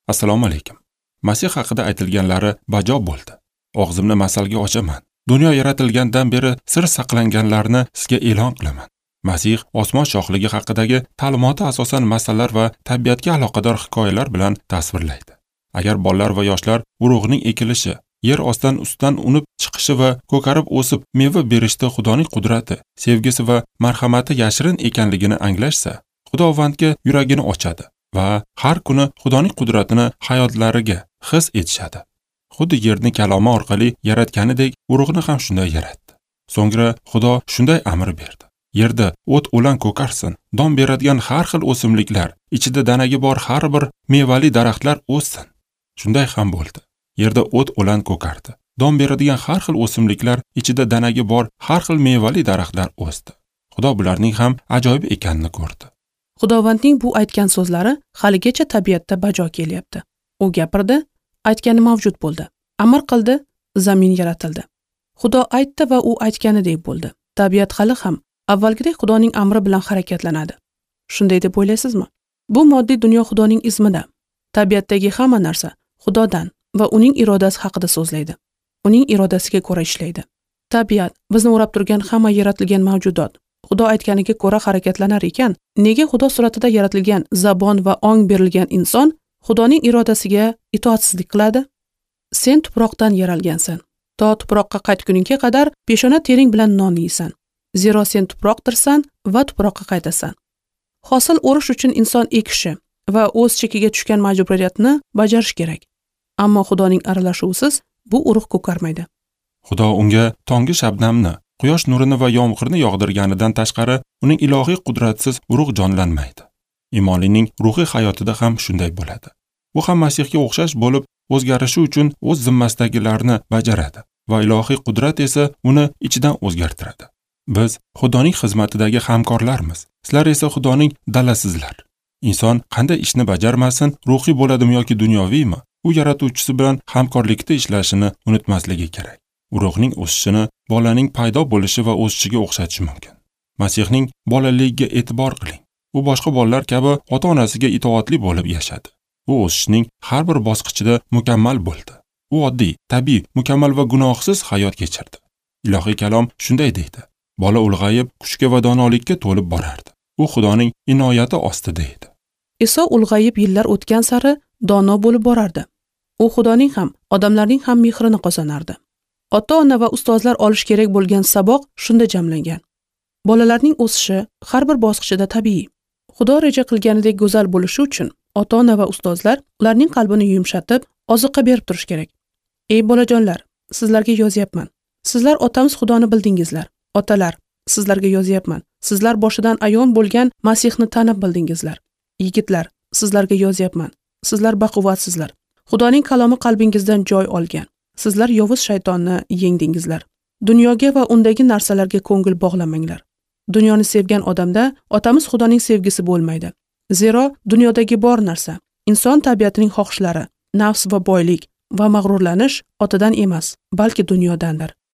Assalomu alaykum. Masih haqida aytilganlari bajo bo'ldi. Og'zimni masalga ochaman. Dunyo yaratilgandan beri sir saqlanganlarni sizga e'lon qilaman. Masih osmon shohligi haqidagi ta'limoti asosan masallar va tabiatga aloqador hikoyalar bilan tasvirlaydi. Agar bolalar va yoshlar urug'ning ekilishi, yer ustidan unib chiqishi va ko'karib o'sib meva berishda Xudoning qudrati, sevgisi va marhamati yashirin ekanligini anglashsa, Xudovandga yuragini ochadi va har kuni Xudoning qudratini hayotlariga his etishadi. Xuddi yerni kalomi orqali yaratganidek urug'ni ham shunday yaratdi. So'ngra Xudo shunday amr berdi: yerda o't-o'lan ko'karsin, don beradigan har xil o'simliklar, ichida danagi bor har bir mevali daraxtlar o'ssin. Shunday ham bo'ldi. Yerda o't-o'lan ko'kardi. Don beradigan har xil o'simliklar, ichida danagi bor har xil mevali daraxtlar o'sdi. Xudo bularning ham ajoyib ekanini ko'rdi. Xudovandning bu aytgan so'zlari haligacha tabiatda bajo kelyapti. U gapirdi, aytgani mavjud bo'ldi. Amr qildi, zamin yaratildi. Xudo aytdi va u aytganidek bo'ldi. Tabiat hali ham avvalgidek Xudoning amri bilan harakatlanadi. Shunday deb o'ylaysizmi? Bu moddiy dunyo Xudoning izmida. Tabiatdagi hamma narsa Xudodan va uning irodasi haqida so'zlaydi. Uning irodasiga ko'ra ishlaydi. Tabiat, bizni o'rab turgan hamma yaratilgan mavjudot Xudo aytganiga ko'ra harakatlanar ekan, nega Xudo suratida yaratilgan zabon va ong berilgan inson Xudoning irodasiga itoatsizlik qiladi? Sen tuproqdan yaralgansan. To tuproqqa qaytguningga qadar peshona tering bilan non yeysan. Zero sen tuproqdirsan va tuproqqa qaytasan. Hosil o'rish uchun inson ekishi va o'z chekiga tushgan majburiyatni bajarish kerak. Ammo Xudoning aralashuvisiz bu urug' ko'karmaydi. Xudo unga tongi shabnamni, quyosh nurini va yomg'irni yog'dirganidan tashqari uning ilohiy qudratsiz urug' jonlanmaydi. Iymonlining ruhiy hayotida ham shunday bo'ladi. U ham Masihga o'xshash bo'lib, o'zgarishi uchun o'z zimmasidagilarni bajaradi va ilohiy qudrat esa uni ichidan o'zgartiradi. Biz Xudoning xizmatidagi hamkorlarmiz. Sizlar esa Xudoning dalasizlar. Inson qanday ishni bajarmasin, ruhiy bo'ladimi yoki dunyoviymi, u yaratuvchisi bilan hamkorlikda ishlashini unutmasligi kerak. Urug'ning o'sishini bolaning paydo bo'lishi va o'sishiga o'xshatish mumkin. Masihning bolaligiga e'tibor qiling. U boshqa bolalar kabi ota-onasiga itoatli bo'lib yashadi. U o'sishning har bir bosqichida mukammal bo'ldi. U oddiy, tabiiy, mukammal va gunohsiz hayot kechirdi. Ilohiy kalom shunday deydi: bola ulg'ayib, kuchga va donolikka to'lib borardi. U Xudoning inoyati ostida edi. Iso ulg'ayib yillar o'tgan sari dono bo'lib borardi. U Xudoning ham, odamlarning ham mehrini qozonardi. Ota-ona va ustozlar olish kerak bo'lgan saboq shunda jamlangan. Bolalarning o'sishi har bir bosqichida tabiiy. Xudo reja qilganidek go'zal bo'lishi uchun ota-ona va ustozlar ularning qalbini yumshatib, oziqa berib turish kerak. Ey bolajonlar, sizlarga yozyapman. Sizlar otamiz Xudoni bildingizlar. Otalar, sizlarga yozyapman. Sizlar boshidan ayon bo'lgan Masihni tanib bildingizlar. Yigitlar, sizlarga yozyapman. Sizlar baquvvatsizlar. Xudoning kalomi qalbingizdan joy olgan. Sizlar yovuz shaytonni yengdingizlar. Dunyoga va undagi narsalarga ko'ngil bog'lamanglar. Dunyoni sevgan odamda otamiz Xudoning sevgisi bo'lmaydi. Zero dunyodagi bor narsa, inson tabiatining xohishlari, nafs va boylik va mag'rurlanish otadan emas, balki dunyodandir.